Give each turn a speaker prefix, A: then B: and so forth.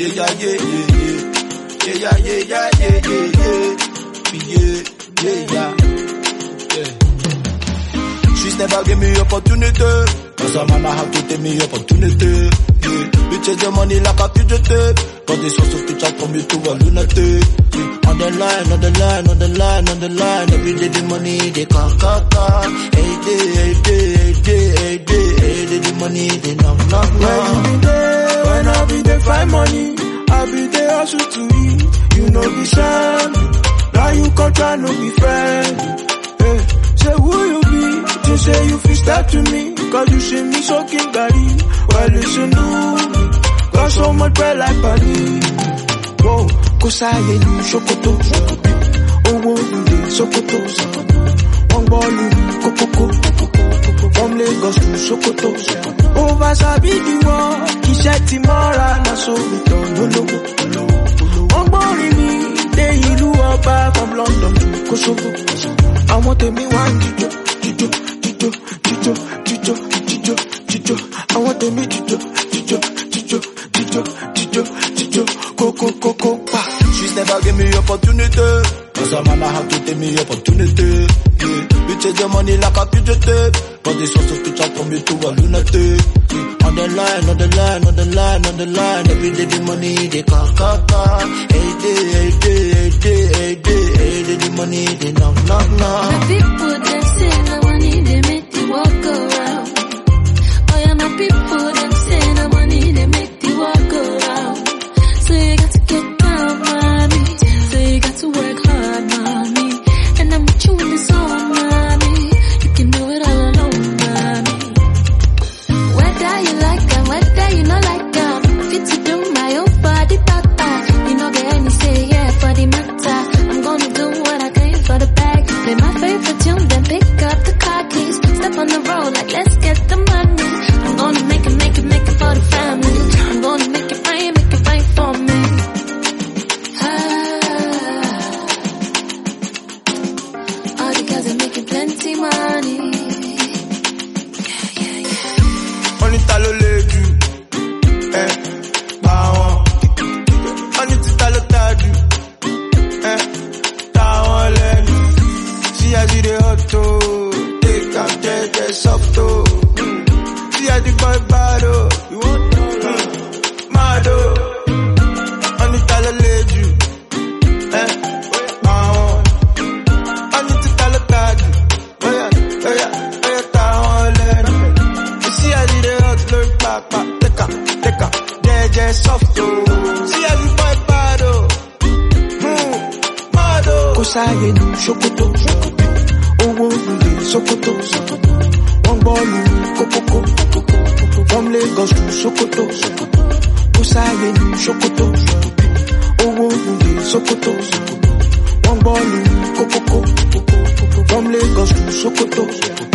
A: She's never give me opportunity. Cause a man I have to take me opportunity. Yeah. You chase the money like a fugitive. But this also teach out from you to a lunatic. Yeah. On the line, on the line, on the line, on the line. Every day the money they call. Hey day, hey day, hey day, hey day, hey day the money they knock.
B: When you be there, when I be there find money, I be there also to eat. You know be sad. Now you come try no be friend. Hey, say who you be? They say you feel start to me. Cause you see me soaking Gary. Well listen to me. Got so much bread like Paris. Whoa, cause I ain't you Sokoto. Oh, whoa, you did Sokoto. One ball in Coco. From Lagos to Sokoto. Over Sabi the war. He said Timora. Na so we don't one ball in me. They you up back from London to Kosovo. I want to be one Chicho. I want to meet Chicho. Coco.
A: She's never give me opportunity. Cause a man I have to take me opportunity. Yeah. You chase the money like a fugitive. But this also teach out from you to a lunatic. Yeah. On the line, on the line, on the line, on the line. Every day the money they call. Hey day, hey day, hey day, hey day, hey day the money they knock.
C: My people them say no money they make you walk around. Oh yeah, my people them say no money they make you walk around. So you got to get down, mommy. So you got to work hard, mommy. And I'm with you in the zone, mommy. You can do it all alone, mommy. Whether you like them, whether you not like them, fit to do my own body, papa. You know get any say yeah for the matter. I'm gonna do what I can for the bag. Play my favorite tune, then pick up the car keys. Step on the road like let's get the money. I'm gonna make it for the family. I'm gonna make it fine for me. All because I'm making plenty money. Yeah.
B: On est à l'olédu, baron. On est à l'otadu, taron l'aidu. Si I do the hot they can't take the soft see I the boy bado, you want mado. On est à l'olédu, baron. On est à l'otadu, taron l'aidu. Si I do the hot look papa, teka, JJ soft see I the boy bado, mado. Cause I ain't you Sokoto. Oh, you did Sokoto. One ball in Coco. From Lagos to Sokoto. Cause I ain't you Sokoto. Oh, you did Sokoto. One ball in Coco. From Lagos to Sokoto.